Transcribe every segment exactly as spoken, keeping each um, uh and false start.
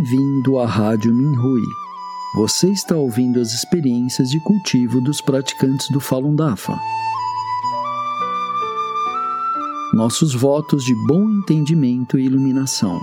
Bem-vindo à Rádio Minhui. Você está ouvindo as experiências de cultivo dos praticantes do Falun Dafa. Nossos votos de bom entendimento e iluminação.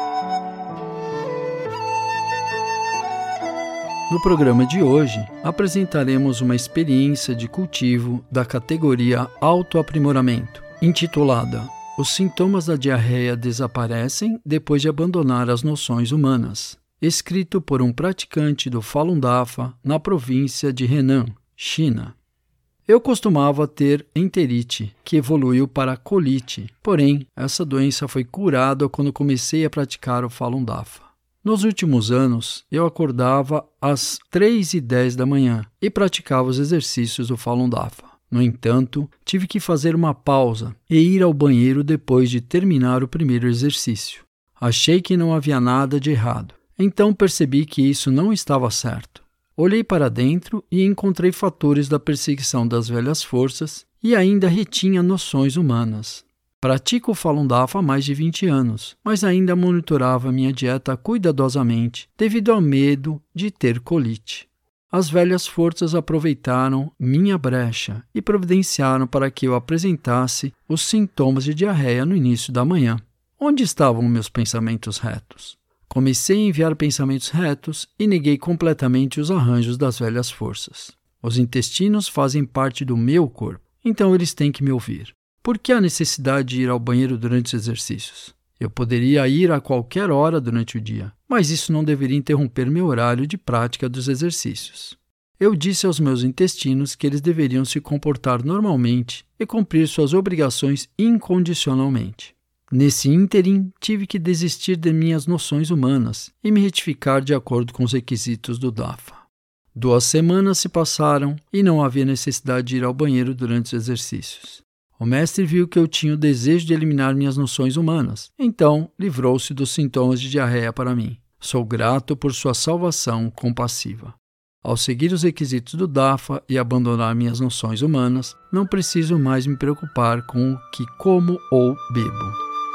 No programa de hoje, apresentaremos uma experiência de cultivo da categoria Autoaprimoramento, intitulada Os sintomas da diarreia desaparecem depois de abandonar as noções humanas, escrito por um praticante do Falun Dafa na província de Henan, China. Eu costumava ter enterite, que evoluiu para colite, porém, essa doença foi curada quando comecei a praticar o Falun Dafa. Nos últimos anos, eu acordava às três e dez da manhã e praticava os exercícios do Falun Dafa. No entanto, tive que fazer uma pausa e ir ao banheiro depois de terminar o primeiro exercício. Achei que não havia nada de errado, então percebi que isso não estava certo. Olhei para dentro e encontrei fatores da perseguição das velhas forças e ainda retinha noções humanas. Pratico o Falun Dafa há mais de vinte anos, mas ainda monitorava minha dieta cuidadosamente devido ao medo de ter colite. As velhas forças aproveitaram minha brecha e providenciaram para que eu apresentasse os sintomas de diarreia no início da manhã. Onde estavam meus pensamentos retos? Comecei a enviar pensamentos retos e neguei completamente os arranjos das velhas forças. Os intestinos fazem parte do meu corpo, então eles têm que me ouvir. Por que a necessidade de ir ao banheiro durante os exercícios? Eu poderia ir a qualquer hora durante o dia, mas isso não deveria interromper meu horário de prática dos exercícios. Eu disse aos meus intestinos que eles deveriam se comportar normalmente e cumprir suas obrigações incondicionalmente. Nesse ínterim, tive que desistir de minhas noções humanas e me retificar de acordo com os requisitos do Dafa. Duas semanas se passaram e não havia necessidade de ir ao banheiro durante os exercícios. O mestre viu que eu tinha o desejo de eliminar minhas noções humanas, então livrou-se dos sintomas de diarreia para mim. Sou grato por sua salvação compassiva. Ao seguir os requisitos do Dafa e abandonar minhas noções humanas, não preciso mais me preocupar com o que como ou bebo.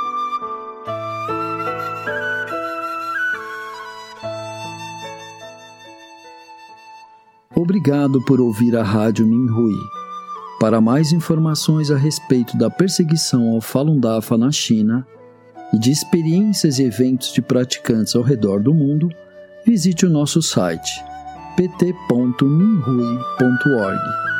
Obrigado por ouvir a Rádio Minhui. Para mais informações a respeito da perseguição ao Falun Dafa na China e de experiências e eventos de praticantes ao redor do mundo, visite o nosso site p t ponto minhui ponto org.